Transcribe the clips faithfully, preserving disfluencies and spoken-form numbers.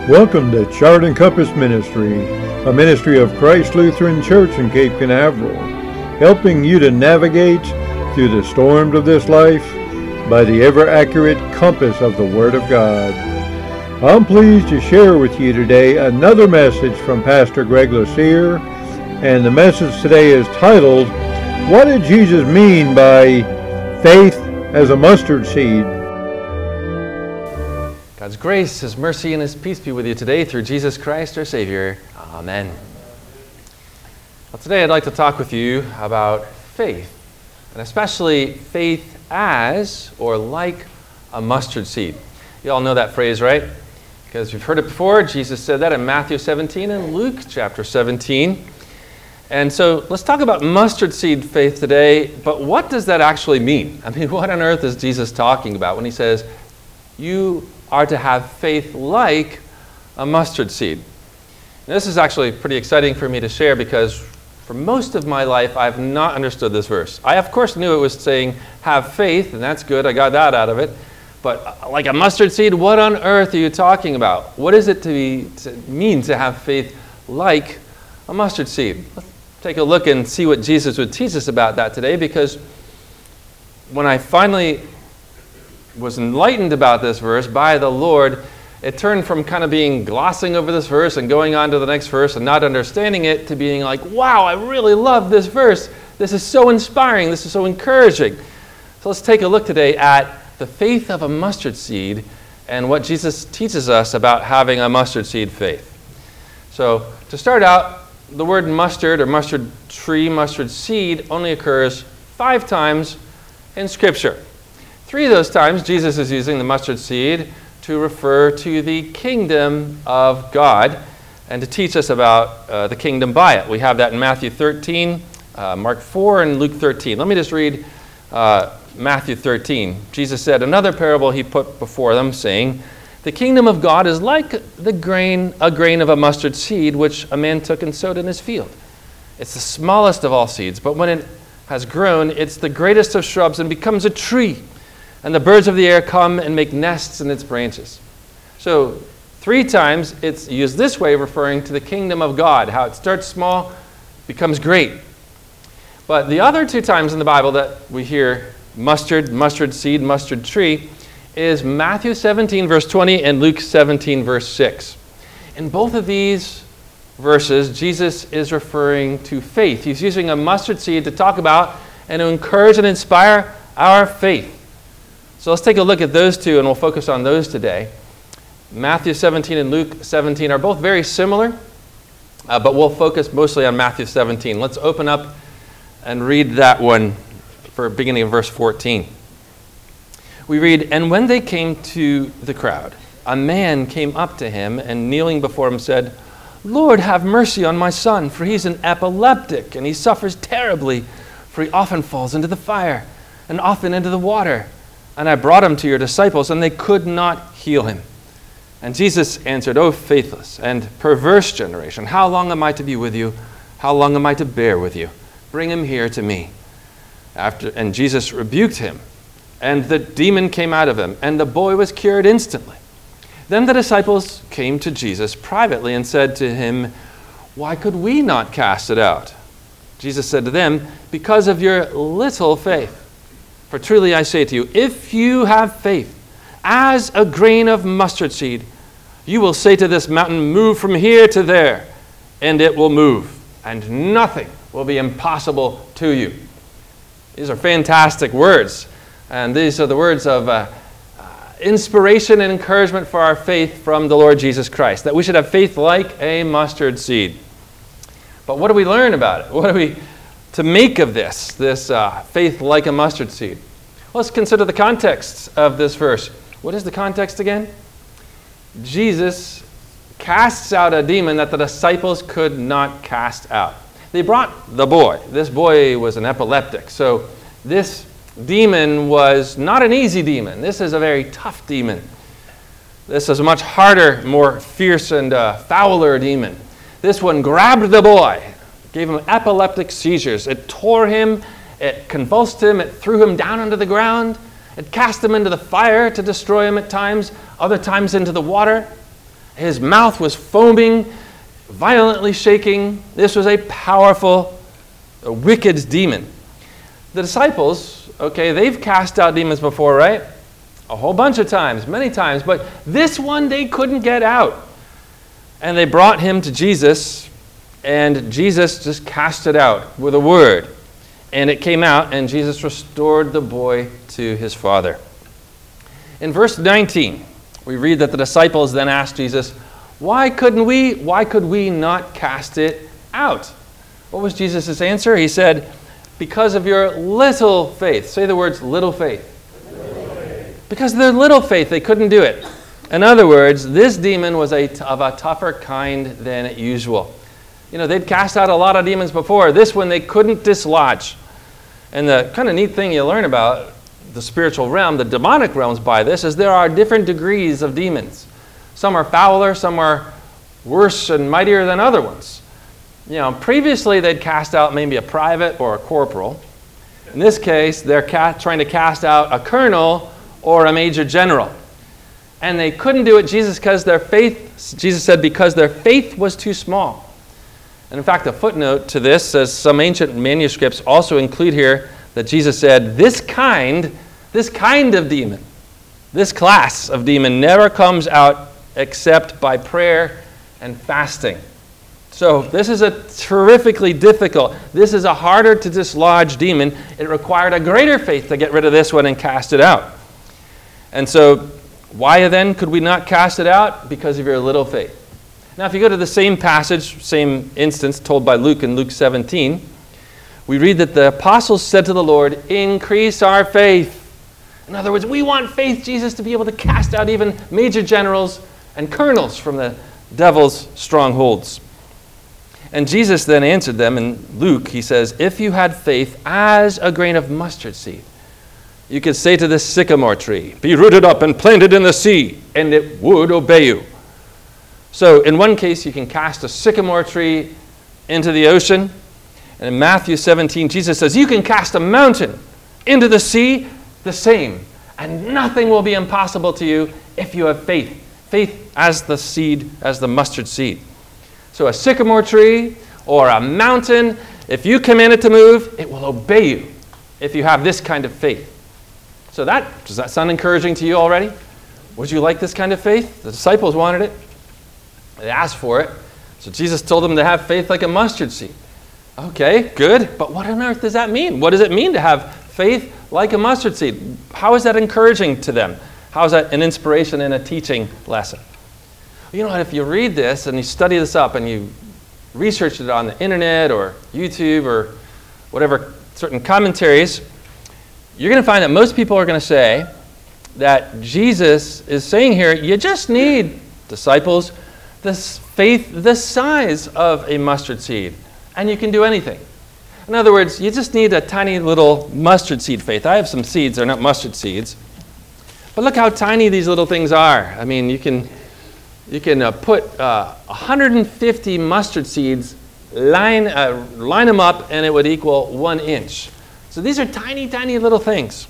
Welcome to Chart and Compass Ministry, a ministry of Christ Lutheran Church in Cape Canaveral, helping you to navigate through the storms of this life by the ever-accurate compass of the Word of God. I'm pleased to share with you today another message from Pastor Greg Lucier, and the message today is titled, What did Jesus mean by faith as a mustard seed? God's grace, His mercy, and His peace be with you today through Jesus Christ our Savior. Amen. Well, today I'd like to talk with you about faith, and especially faith as or like a mustard seed. You all know that phrase, right? Because you've heard it before. Jesus said that in Matthew seventeen and Luke chapter seventeen. And so let's talk about mustard seed faith today, but what does that actually mean? I mean, what on earth is Jesus talking about when He says, you are to have faith like a mustard seed? And this is actually pretty exciting for me to share because for most of my life, I've not understood this verse. I, of course, knew it was saying have faith, and that's good. I got that out of it. But like a mustard seed, what on earth are you talking about? What is it to, be, to mean to have faith like a mustard seed? Let's take a look and see what Jesus would teach us about that today, because when I finally was enlightened about this verse by the Lord, it turned from kind of being glossing over this verse and going on to the next verse and not understanding it to being like, wow, I really love this verse. This is so inspiring. This is so encouraging. So let's take a look today at the faith of a mustard seed and what Jesus teaches us about having a mustard seed faith. So to start out, the word mustard or mustard tree, mustard seed only occurs five times in Scripture. Three of those times, Jesus is using the mustard seed to refer to the kingdom of God and to teach us about uh, the kingdom by it. We have that in Matthew thirteen, uh, Mark four, and Luke thirteen. Let me just read uh, Matthew thirteen. Jesus said, another parable He put before them, saying, the kingdom of God is like the grain, a grain of a mustard seed, which a man took and sowed in his field. It's the smallest of all seeds, but when it has grown, it's the greatest of shrubs and becomes a tree. And the birds of the air come and make nests in its branches. So three times it's used this way, referring to the kingdom of God, how it starts small, becomes great. But the other two times in the Bible that we hear mustard, mustard seed, mustard tree, is Matthew seventeen, verse twenty, and Luke seventeen, verse six. In both of these verses, Jesus is referring to faith. He's using a mustard seed to talk about and to encourage and inspire our faith. So let's take a look at those two, and we'll focus on those today. Matthew seventeen and Luke seventeen are both very similar, uh, but we'll focus mostly on Matthew seventeen. Let's open up and read that one for beginning of verse fourteen. We read, and when they came to the crowd, a man came up to him and kneeling before him said, Lord, have mercy on my son, for he's an epileptic, and he suffers terribly, for he often falls into the fire and often into the water. And I brought him to your disciples, and they could not heal him. And Jesus answered, O faithless and perverse generation, how long am I to be with you? How long am I to bear with you? Bring him here to me. After, and Jesus rebuked him, and the demon came out of him, and the boy was cured instantly. Then the disciples came to Jesus privately and said to him, why could we not cast it out? Jesus said to them, because of your little faith. For truly I say to you, if you have faith as a grain of mustard seed, you will say to this mountain, move from here to there, and it will move, and nothing will be impossible to you. These are fantastic words, and these are the words of uh, uh, inspiration and encouragement for our faith from the Lord Jesus Christ, that we should have faith like a mustard seed. But what do we learn about it? What do we to make of this, this uh, faith like a mustard seed? Let's consider the context of this verse. What is the context again? Jesus casts out a demon that the disciples could not cast out. They brought the boy. This boy was an epileptic. So this demon was not an easy demon. This is a very tough demon. This is a much harder, more fierce and uh, fouler demon. This one grabbed the boy, gave him epileptic seizures. It tore him, it convulsed him, it threw him down onto the ground, it cast him into the fire to destroy him at times, other times into the water. His mouth was foaming, violently shaking. This was a powerful, a wicked demon. The disciples, okay, they've cast out demons before, right? A whole bunch of times, many times, but this one they couldn't get out. And they brought him to Jesus, and Jesus just cast it out with a word. And it came out, and Jesus restored the boy to his father. In verse nineteen, we read that the disciples then asked Jesus, why couldn't we, why could we not cast it out? What was Jesus' answer? He said, because of your little faith. Say the words, little faith. Little faith. Because of their little faith, they couldn't do it. In other words, this demon was a, of a tougher kind than usual. You know, they'd cast out a lot of demons before. This one they couldn't dislodge. And the kind of neat thing you learn about the spiritual realm, the demonic realms by this, is there are different degrees of demons. Some are fouler, some are worse and mightier than other ones. You know, previously they'd cast out maybe a private or a corporal. In this case, they're ca- trying to cast out a colonel or a major general. And they couldn't do it, Jesus, because their faith, Jesus said, because their faith was too small. And in fact, a footnote to this says some ancient manuscripts also include here that Jesus said, this kind, this kind of demon, this class of demon never comes out except by prayer and fasting. So this is a terrifically difficult, this is a harder to dislodge demon. It required a greater faith to get rid of this one and cast it out. And so why then could we not cast it out? Because of your little faith. Now if you go to the same passage, same instance told by Luke in Luke seventeen, we read that the apostles said to the Lord, increase our faith. In other words, we want faith, Jesus, to be able to cast out even major generals and colonels from the devil's strongholds. And Jesus then answered them in Luke, he says, if you had faith as a grain of mustard seed, you could say to this sycamore tree, be rooted up and planted in the sea, and it would obey you. So in one case, you can cast a sycamore tree into the ocean. And in Matthew seventeen, Jesus says, you can cast a mountain into the sea, the same. And nothing will be impossible to you if you have faith. Faith as the seed, as the mustard seed. So a sycamore tree or a mountain, if you command it to move, it will obey you if you have this kind of faith. So that, does that sound encouraging to you already? Would you like this kind of faith? The disciples wanted it. They asked for it. So Jesus told them to have faith like a mustard seed. Okay, good. But what on earth does that mean? What does it mean to have faith like a mustard seed? How is that encouraging to them? How is that an inspiration in a teaching lesson? You know what, if you read this and you study this up and you research it on the internet or YouTube or whatever certain commentaries, you're going to find that most people are going to say that Jesus is saying here, you just need, disciples, this faith the size of a mustard seed, and you can do anything. In other words, you just need a tiny little mustard seed faith. I have some seeds, they're not mustard seeds. But look how tiny these little things are. I mean, you can you can uh, put uh, one hundred fifty mustard seeds, line uh, line them up, and it would equal one inch. So these are tiny, tiny little things.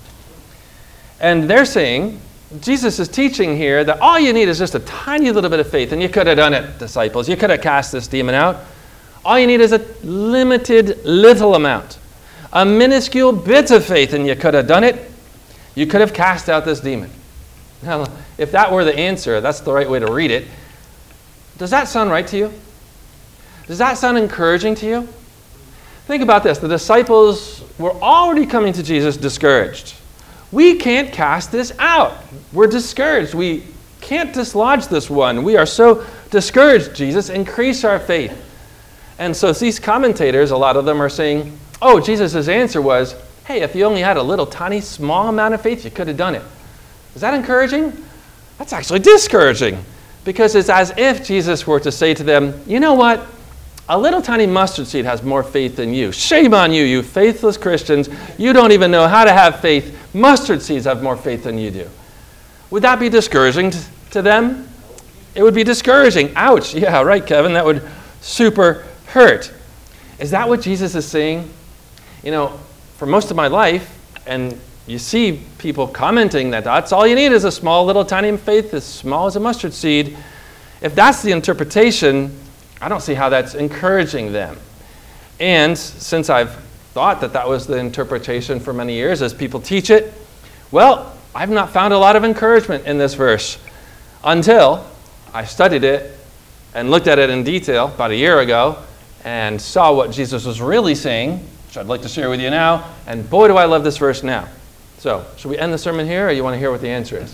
And they're saying, Jesus is teaching here that all you need is just a tiny little bit of faith, and you could have done it, disciples. You could have cast this demon out. All you need is a limited little amount, a minuscule bit of faith, and you could have done it. You could have cast out this demon. Now, if that were the answer, that's the right way to read it. Does that sound right to you? Does that sound encouraging to you? Think about this. The disciples were already coming to Jesus discouraged. We can't cast this out. We're discouraged. We can't dislodge this one. We are so discouraged, Jesus. Increase our faith. And so these commentators, a lot of them are saying, oh, Jesus' answer was, hey, if you only had a little tiny, small amount of faith, you could have done it. Is that encouraging? That's actually discouraging, because it's as if Jesus were to say to them, you know what? A little tiny mustard seed has more faith than you. Shame on you, you faithless Christians. You don't even know how to have faith. Mustard seeds have more faith than you do. Would that be discouraging t- to them? It would be discouraging. Ouch. Yeah, right, Kevin. That would super hurt. Is that what Jesus is saying? You know, for most of my life, and you see people commenting that that's all you need is a small little tiny faith as small as a mustard seed. If that's the interpretation, I don't see how that's encouraging them. And since I've thought that that was the interpretation for many years as people teach it, well, I've not found a lot of encouragement in this verse until I studied it and looked at it in detail about a year ago and saw what Jesus was really saying, which I'd like to share with you now. And boy, do I love this verse now. So, should we end the sermon here, or you want to hear what the answer is?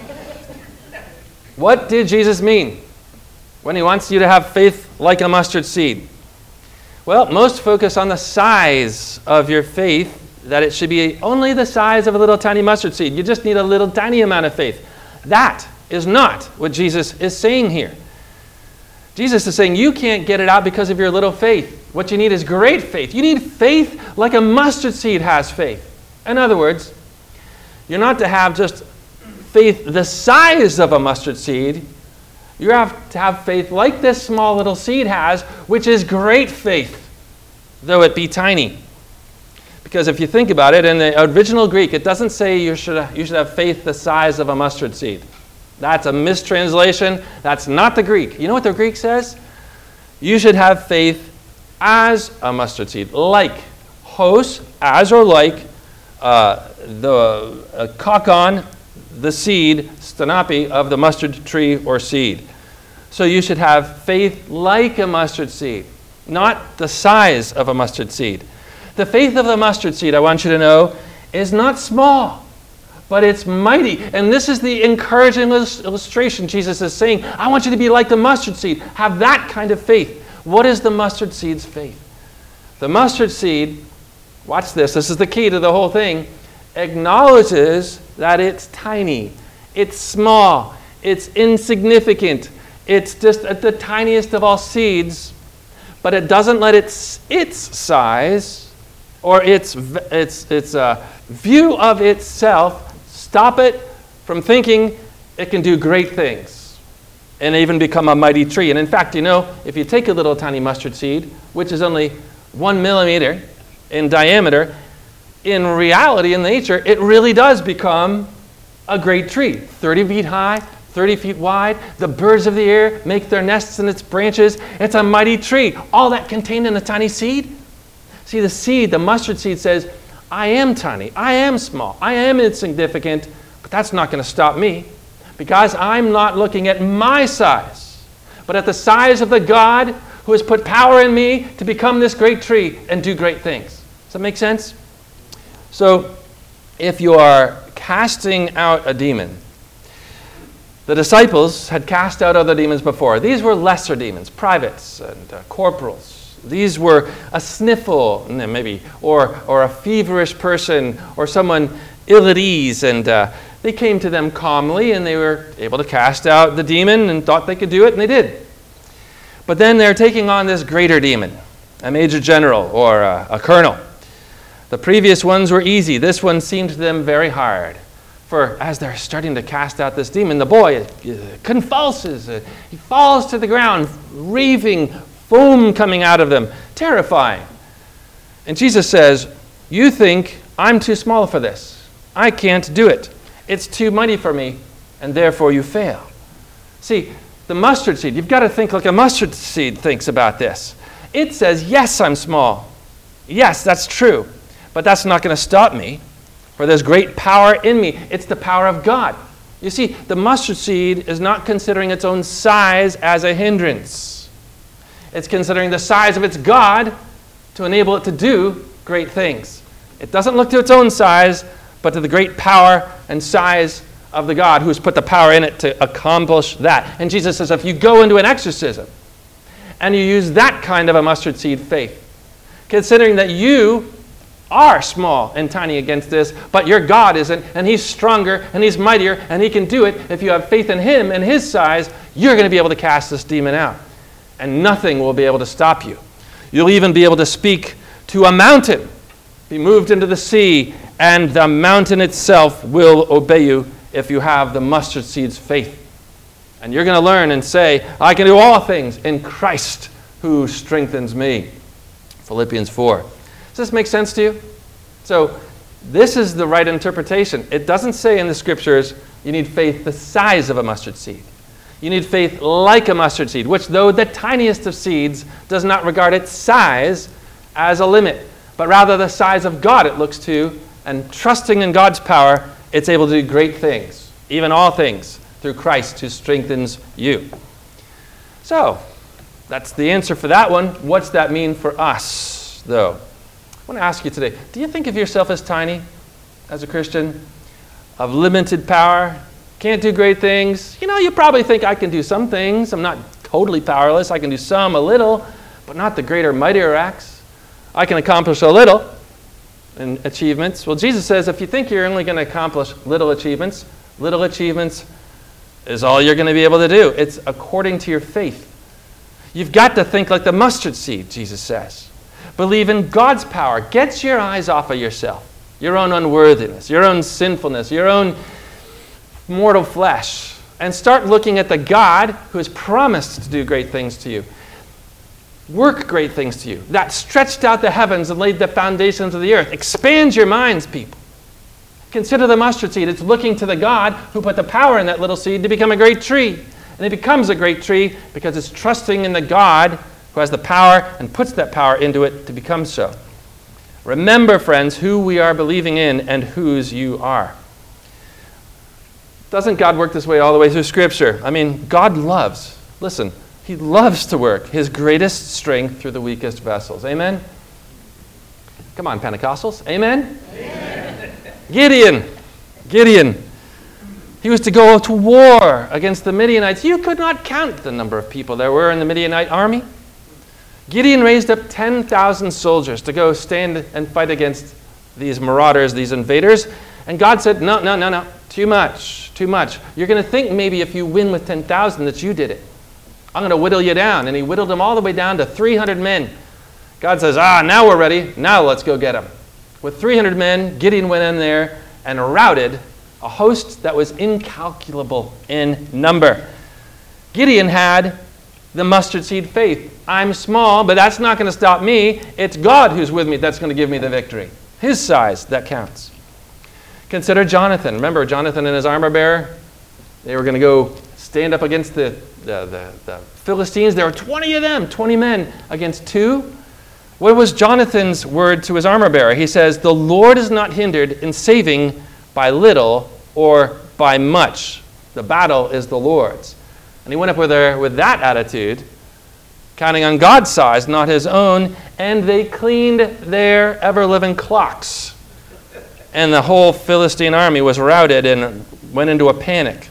What did Jesus mean when he wants you to have faith like a mustard seed? Well, most focus on the size of your faith, that it should be only the size of a little tiny mustard seed. You just need a little tiny amount of faith. That is not what Jesus is saying here. Jesus is saying you can't get it out because of your little faith. What you need is great faith. You need faith like a mustard seed has faith. In other words, you're not to have just faith the size of a mustard seed. You have to have faith like this small little seed has, which is great faith, though it be tiny. Because if you think about it, in the original Greek, it doesn't say you should, you should have faith the size of a mustard seed. That's a mistranslation. That's not the Greek. You know what the Greek says? You should have faith as a mustard seed. Like, hos, as or like, uh, the uh, kakon, the seed, stanapi, of the mustard tree or seed. So you should have faith like a mustard seed, not the size of a mustard seed. The faith of the mustard seed, I want you to know, is not small, but it's mighty. And this is the encouraging illustration Jesus is saying. I want you to be like the mustard seed. Have that kind of faith. What is the mustard seed's faith? The mustard seed, watch this, this is the key to the whole thing, acknowledges that it's tiny, it's small, it's insignificant, it's just at the tiniest of all seeds, but it doesn't let its its size or its its its uh, view of itself stop it from thinking it can do great things and even become a mighty tree. And in fact, you know, if you take a little tiny mustard seed, which is only one millimeter in diameter, in reality, in nature, it really does become a great tree. thirty feet high, thirty feet wide. The birds of the air make their nests in its branches. It's a mighty tree. All that contained in a tiny seed. See, the seed, the mustard seed says, I am tiny, I am small, I am insignificant, but that's not going to stop me because I'm not looking at my size, but at the size of the God who has put power in me to become this great tree and do great things. Does that make sense? So, if you are casting out a demon, the disciples had cast out other demons before. These were lesser demons, privates and uh, corporals. These were a sniffle, maybe, or or a feverish person, or someone ill at ease, and uh, they came to them calmly, and they were able to cast out the demon and thought they could do it, and they did. But then they're taking on this greater demon, a major general or a, a colonel. The previous ones were easy. This one seemed to them very hard. For as they're starting to cast out this demon, the boy convulses. He falls to the ground, raving, foam coming out of them. Terrifying. And Jesus says, you think I'm too small for this. I can't do it. It's too mighty for me, and therefore you fail. See, the mustard seed, you've got to think like a mustard seed thinks about this. It says, yes, I'm small. Yes, that's true. But that's not going to stop me, for there's great power in me. It's the power of God. You see, the mustard seed is not considering its own size as a hindrance. It's considering the size of its God to enable it to do great things. It doesn't look to its own size, but to the great power and size of the God who has put the power in it to accomplish that. And Jesus says, if you go into an exorcism and you use that kind of a mustard seed faith, considering that you are small and tiny against this, but your God isn't, and he's stronger and he's mightier and he can do it. If you have faith in him and his size, you're going to be able to cast this demon out, and nothing will be able to stop you. You'll even be able to speak to a mountain, be moved into the sea, and the mountain itself will obey you if you have the mustard seed's faith. And you're going to learn and say, I can do all things in Christ who strengthens me. Philippians four. Does this make sense to you? So this is the right interpretation. It doesn't say in the scriptures you need faith the size of a mustard seed. You need faith like a mustard seed, which, though the tiniest of seeds, does not regard its size as a limit, but rather the size of God it looks to, and trusting in God's power, it's able to do great things, even all things, through Christ who strengthens you. So, that's the answer for that one. What's that mean for us, though? I want to ask you today, do you think of yourself as tiny, as a Christian, of limited power, can't do great things? You know, you probably think I can do some things. I'm not totally powerless. I can do some, a little, but not the greater, mightier acts. I can accomplish a little in achievements. Well, Jesus says if you think you're only going to accomplish little achievements, little achievements is all you're going to be able to do. It's according to your faith. You've got to think like the mustard seed, Jesus says. Believe in God's power. Get your eyes off of yourself, your own unworthiness, your own sinfulness, your own mortal flesh, and start looking at the God who has promised to do great things to you, work great things to you, that stretched out the heavens and laid the foundations of the earth. Expand your minds, people. Consider the mustard seed. It's looking to the God who put the power in that little seed to become a great tree. And it becomes a great tree because it's trusting in the God who has the power and puts that power into it to become so. Remember, friends, who we are believing in and whose you are. Doesn't God work this way all the way through Scripture? I mean, God loves, listen, He loves to work His greatest strength through the weakest vessels. Amen? Come on, Pentecostals. Amen? Amen. Gideon. Gideon. He was to go to war against the Midianites. You could not count the number of people there were in the Midianite army. Gideon raised up ten thousand soldiers to go stand and fight against these marauders, these invaders. And God said, no, no, no, no, too much, too much. You're going to think maybe if you win with ten thousand that you did it. I'm going to whittle you down. And He whittled them all the way down to three hundred men. God says, ah, now we're ready. Now let's go get them. With three hundred men, Gideon went in there and routed a host that was incalculable in number. Gideon had the mustard seed faith. I'm small, but that's not going to stop me. It's God who's with me that's going to give me the victory. His size, that counts. Consider Jonathan. Remember Jonathan and his armor bearer? They were going to go stand up against the, the, the, the Philistines. There were twenty of them, twenty men against two. What was Jonathan's word to his armor bearer? He says, the Lord is not hindered in saving by little or by much. The battle is the Lord's. And he went up with, her, with that attitude, counting on God's size, not his own, and they cleaned their ever-living clocks. And the whole Philistine army was routed and went into a panic.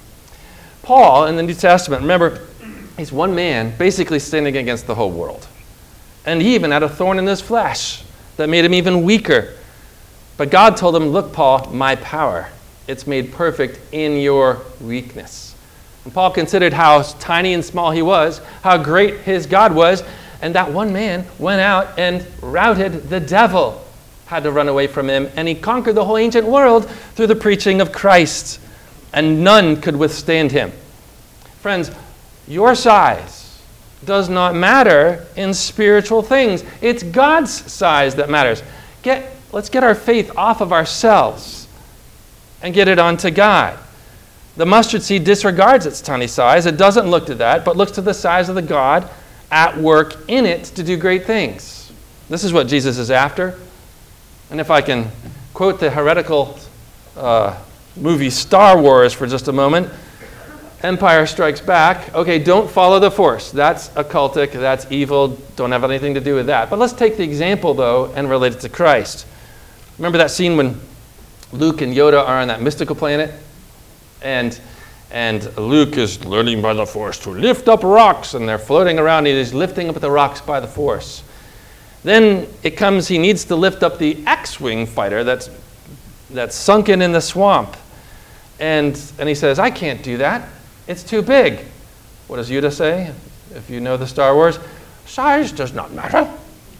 Paul, in the New Testament, remember, he's one man basically standing against the whole world. And he even had a thorn in his flesh that made him even weaker. But God told him, look, Paul, my power, it's made perfect in your weakness. And Paul considered how tiny and small he was, how great his God was, and that one man went out and routed the devil, had to run away from him, and he conquered the whole ancient world through the preaching of Christ, and none could withstand him. Friends, your size does not matter in spiritual things. It's God's size that matters. Get, let's get our faith off of ourselves and get it onto God. The mustard seed disregards its tiny size. It doesn't look to that, but looks to the size of the God at work in it to do great things. This is what Jesus is after. And if I can quote the heretical uh, movie Star Wars for just a moment, Empire Strikes Back. Okay, don't follow the Force. That's occultic, that's evil, don't have anything to do with that. But let's take the example, though, and relate it to Christ. Remember that scene when Luke and Yoda are on that mystical planet? And and Luke is learning by the Force to lift up rocks, and they're floating around, and he's lifting up the rocks by the Force. Then it comes, he needs to lift up the X-Wing fighter that's that's sunken in the swamp. And and he says, I can't do that. It's too big. What does Yoda say? If you know the Star Wars, size does not matter.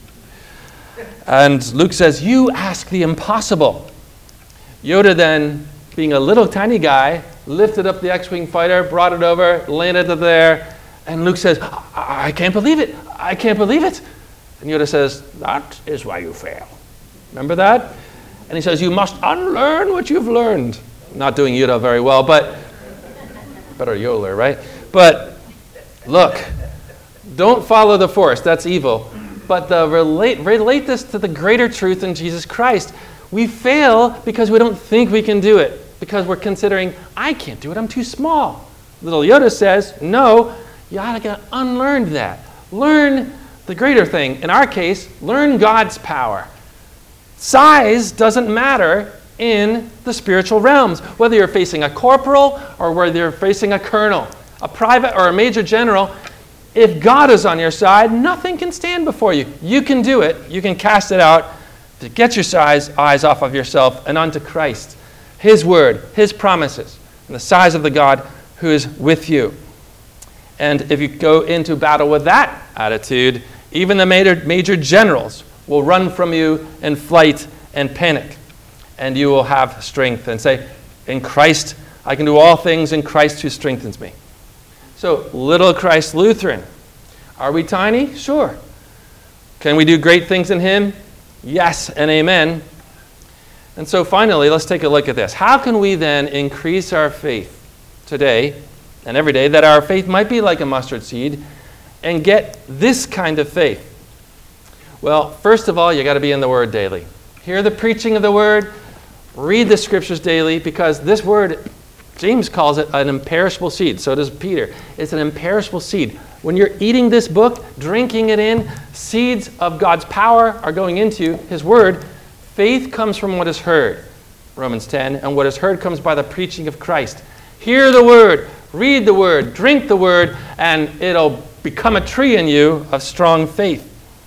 And Luke says, you ask the impossible. Yoda then, being a little tiny guy, lifted up the X-Wing fighter, brought it over, landed it there, and Luke says, I, I can't believe it. I can't believe it. And Yoda says, that is why you fail. Remember that? And he says, you must unlearn what you've learned. Not doing Yoda very well, but better Yodeler, right? But look, don't follow the force. That's evil. But the relate, relate this to the greater truth in Jesus Christ. We fail because we don't think we can do it, because we're considering, I can't do it, I'm too small. Little Yoda says, no, you ought to unlearn that. Learn the greater thing. In our case, learn God's power. Size doesn't matter in the spiritual realms, whether you're facing a corporal or whether you're facing a colonel, a private or a major general. If God is on your side, nothing can stand before you. You can do it. You can cast it out to get your size, eyes off of yourself and onto Christ, His word, His promises, and the size of the God who is with you. And if you go into battle with that attitude, even the major, major generals will run from you in flight and panic. And you will have strength and say, in Christ, I can do all things in Christ who strengthens me. So, Little Christ Lutheran. Are we tiny? Sure. Can we do great things in Him? Yes and amen. And so finally, let's take a look at this. How can we then increase our faith today and every day, that our faith might be like a mustard seed, and get this kind of faith? Well, first of all, you got to be in the Word daily. Hear the preaching of the Word. Read the Scriptures daily, because this Word, James calls it an imperishable seed. So does Peter. It's an imperishable seed. When you're eating this book, drinking it in, seeds of God's power are going into His Word. Faith comes from what is heard, Romans ten, and what is heard comes by the preaching of Christ. Hear the Word, read the Word, drink the Word, and it'll become a tree in you of strong faith.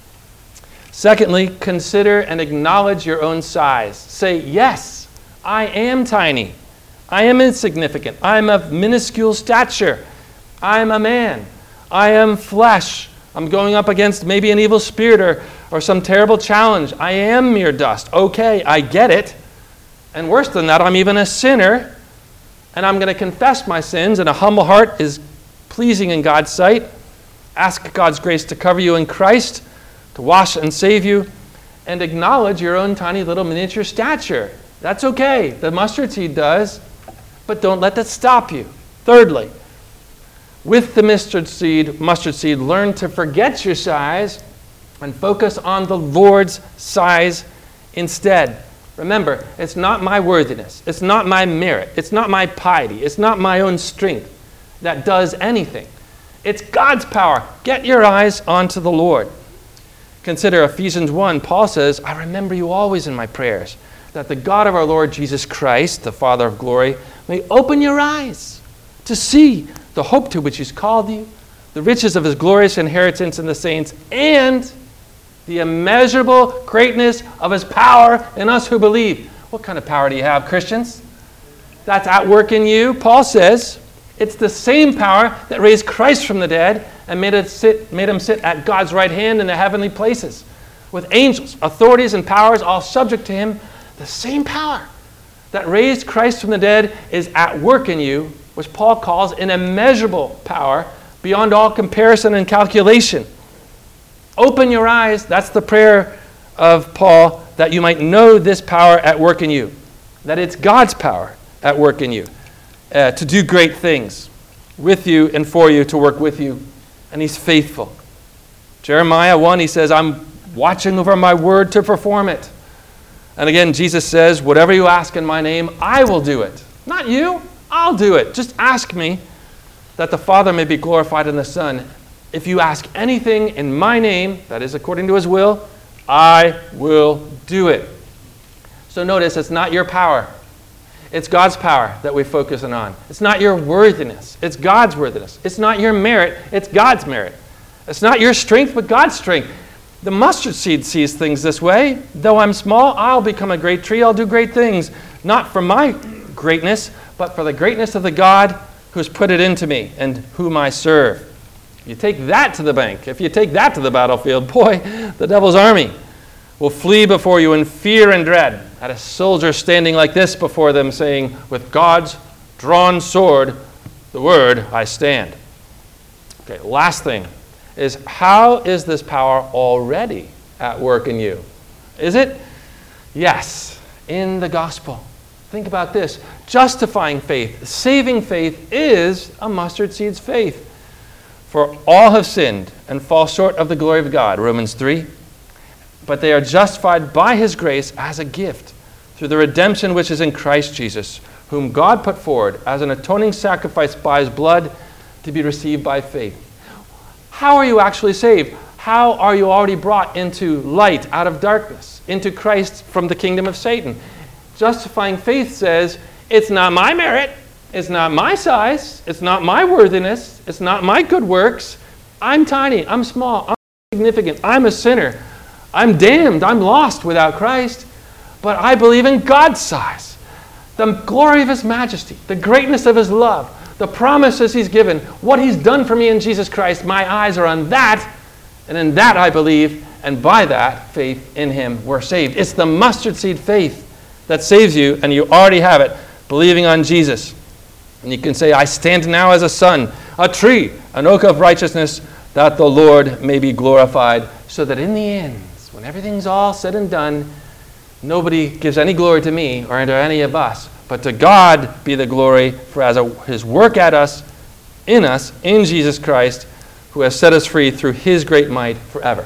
Secondly, consider and acknowledge your own size. Say, yes, I am tiny. I am insignificant. I am of minuscule stature. I am a man. I am flesh. I'm going up against maybe an evil spirit or, or some terrible challenge. I am mere dust. Okay, I get it. And worse than that, I'm even a sinner. And I'm going to confess my sins, and a humble heart is pleasing in God's sight. Ask God's grace to cover you in Christ, to wash and save you, and acknowledge your own tiny little miniature stature. That's okay. The mustard seed does, but don't let that stop you. Thirdly, with the mustard seed, mustard seed, learn to forget your size and focus on the Lord's size instead. Remember, it's not my worthiness. It's not my merit. It's not my piety. It's not my own strength that does anything. It's God's power. Get your eyes onto the Lord. Consider Ephesians one. Paul says, I remember you always in my prayers, that the God of our Lord Jesus Christ, the Father of glory, may open your eyes to see the hope to which He's called you, the riches of His glorious inheritance in the saints, and the immeasurable greatness of His power in us who believe. What kind of power do you have, Christians? That's at work in you. Paul says it's the same power that raised Christ from the dead and made, it sit, made Him sit at God's right hand in the heavenly places, with angels, authorities, and powers all subject to Him. The same power that raised Christ from the dead is at work in you, which Paul calls an immeasurable power beyond all comparison and calculation. Open your eyes. That's the prayer of Paul, that you might know this power at work in you, that it's God's power at work in you uh, to do great things with you and for you, to work with you, and He's faithful. Jeremiah one, he says, I'm watching over my word to perform it. And again, Jesus says, whatever you ask in my name, I will do it. Not you, I'll do it. Just ask me, that the Father may be glorified in the Son. If you ask anything in my name, that is according to His will, I will do it. So notice, it's not your power. It's God's power that we're focusing on. It's not your worthiness. It's God's worthiness. It's not your merit. It's God's merit. It's not your strength, but God's strength. The mustard seed sees things this way. Though I'm small, I'll become a great tree. I'll do great things. Not for my greatness, but for the greatness of the God who's put it into me and whom I serve. You take that to the bank. If you take that to the battlefield, boy, the devil's army will flee before you in fear and dread at a soldier standing like this before them, saying, with God's drawn sword, the word, I stand. Okay, last thing is, how is this power already at work in you? Is it? Yes, in the gospel. think about this. Justifying faith, saving faith is a mustard seed's faith. For all have sinned and fall short of the glory of God, Romans three. But they are justified by his grace as a gift through the redemption which is in Christ Jesus, whom God put forward as an atoning sacrifice by his blood to be received by faith. How are you actually saved? How are you already brought into light out of darkness, into Christ from the kingdom of Satan? Justifying faith says, it's not my merit, it's not my size, it's not my worthiness, it's not my good works. I'm tiny, I'm small, I'm insignificant, I'm a sinner. I'm damned, I'm lost without Christ. But I believe in God's size, the glory of his majesty, the greatness of his love, the promises he's given, what he's done for me in Jesus Christ. My eyes are on that, and in that I believe, and by that faith in him we're saved. It's the mustard seed faith that saves you, and you already have it, believing on Jesus. And you can say, I stand now as a son, a tree, an oak of righteousness, that the Lord may be glorified, so that in the end, when everything's all said and done, nobody gives any glory to me or to any of us, but to God be the glory for as a, his work at us, in us, in Jesus Christ, who has set us free through his great might forever.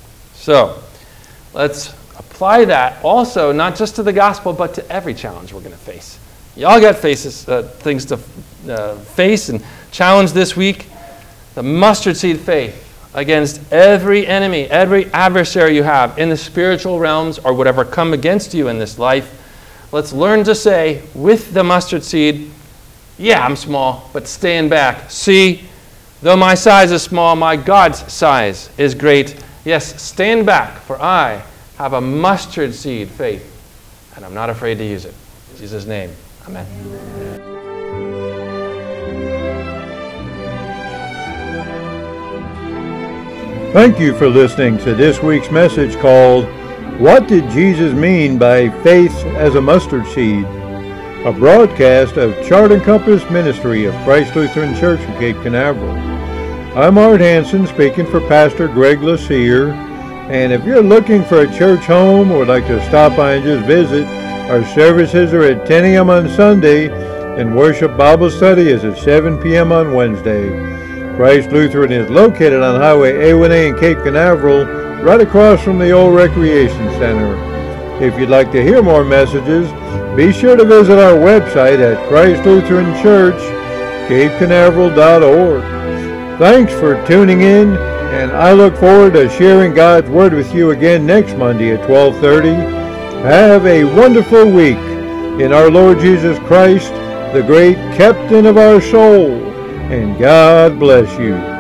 So, let's apply that also, not just to the gospel, but to every challenge we're going to face. You all got faces, uh, things to uh, face and challenge this week. The mustard seed faith against every enemy, every adversary you have in the spiritual realms or whatever come against you in this life. Let's learn to say with the mustard seed, yeah, I'm small, but stand back. See, though my size is small, my God's size is great. Yes, stand back, for I have a mustard seed faith, and I'm not afraid to use it. In Jesus' name, amen. Thank you for listening to this week's message called, What Did Jesus Mean by Faith as a Mustard Seed? A broadcast of Chart and Compass Ministry of Christ Lutheran Church in Cape Canaveral. I'm Art Hansen, speaking for Pastor Greg LaCier, and if you're looking for a church home or would like to stop by and just visit, our services are at ten a.m. on Sunday, and Worship Bible Study is at seven p.m. on Wednesday. Christ Lutheran is located on Highway A one A in Cape Canaveral, right across from the old Recreation Center. If you'd like to hear more messages, be sure to visit our website at Christ Lutheran Church, cape canaveral dot org. Thanks for tuning in, and I look forward to sharing God's Word with you again next Monday at twelve thirty. Have a wonderful week in our Lord Jesus Christ, the great captain of our soul. And God bless you.